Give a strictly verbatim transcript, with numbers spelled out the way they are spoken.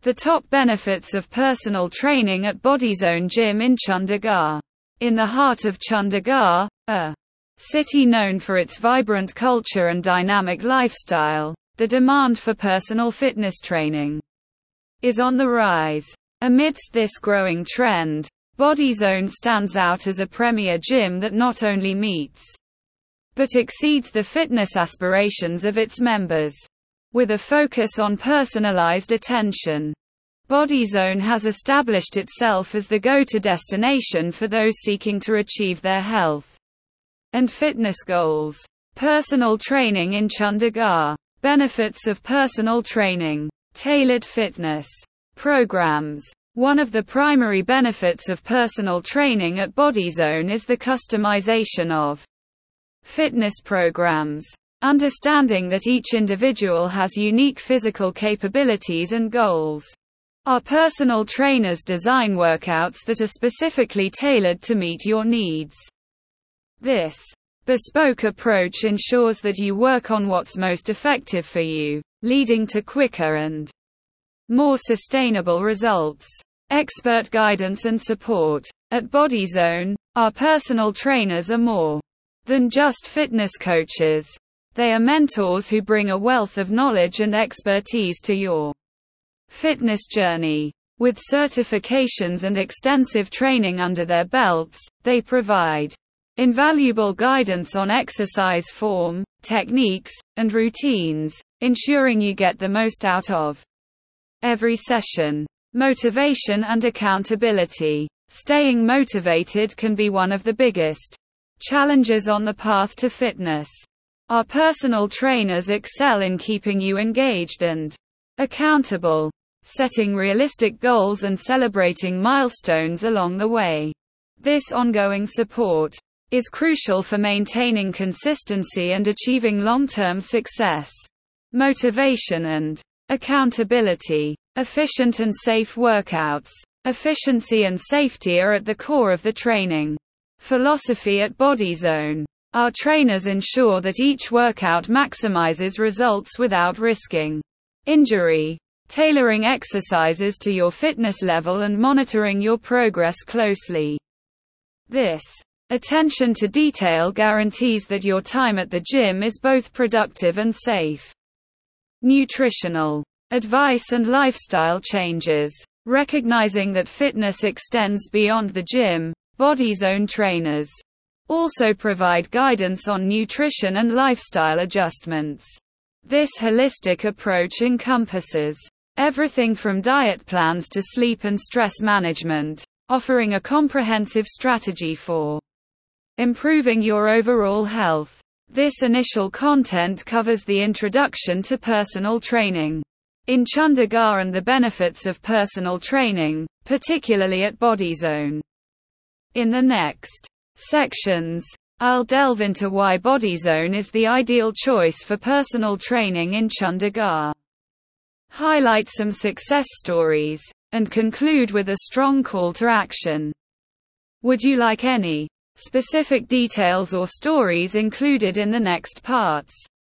The top benefits of personal training at Bodyzone Gym in Chandigarh. In the heart of Chandigarh, a city known for its vibrant culture and dynamic lifestyle, the demand for personal fitness training is on the rise. Amidst this growing trend, Bodyzone stands out as a premier gym that not only meets but exceeds the fitness aspirations of its members. With a focus on personalized attention, Bodyzone has established itself as the go-to destination for those seeking to achieve their health and fitness goals. Personal training in Chandigarh. Benefits of personal training. Tailored fitness programs. One of the primary benefits of personal training at Bodyzone is the customization of fitness programs. Understanding that each individual has unique physical capabilities and goals, our personal trainers design workouts that are specifically tailored to meet your needs. This bespoke approach ensures that you work on what's most effective for you, leading to quicker and more sustainable results. Expert guidance and support. At Bodyzone, our personal trainers are more than just fitness coaches. They are mentors who bring a wealth of knowledge and expertise to your fitness journey. With certifications and extensive training under their belts, they provide invaluable guidance on exercise form, techniques, and routines, ensuring you get the most out of every session. Motivation and accountability. Staying motivated can be one of the biggest challenges on the path to fitness. Our personal trainers excel in keeping you engaged and accountable, setting realistic goals and celebrating milestones along the way. This ongoing support is crucial for maintaining consistency and achieving long-term success. Motivation and accountability. Efficient and safe workouts. Efficiency and safety are at the core of the training philosophy at Bodyzone. Our trainers ensure that each workout maximizes results without risking injury, tailoring exercises to your fitness level and monitoring your progress closely. This attention to detail guarantees that your time at the gym is both productive and safe. Nutritional advice and lifestyle changes. Recognizing that fitness extends beyond the gym, Bodyzone trainers also provide guidance on nutrition and lifestyle adjustments. This holistic approach encompasses everything from diet plans to sleep and stress management, offering a comprehensive strategy for improving your overall health. This initial content covers the introduction to personal training in Chandigarh and the benefits of personal training, particularly at Bodyzone. In the next sections, I'll delve into why Bodyzone is the ideal choice for personal training in Chandigarh, highlight some success stories, and conclude with a strong call to action. Would you like any specific details or stories included in the next parts?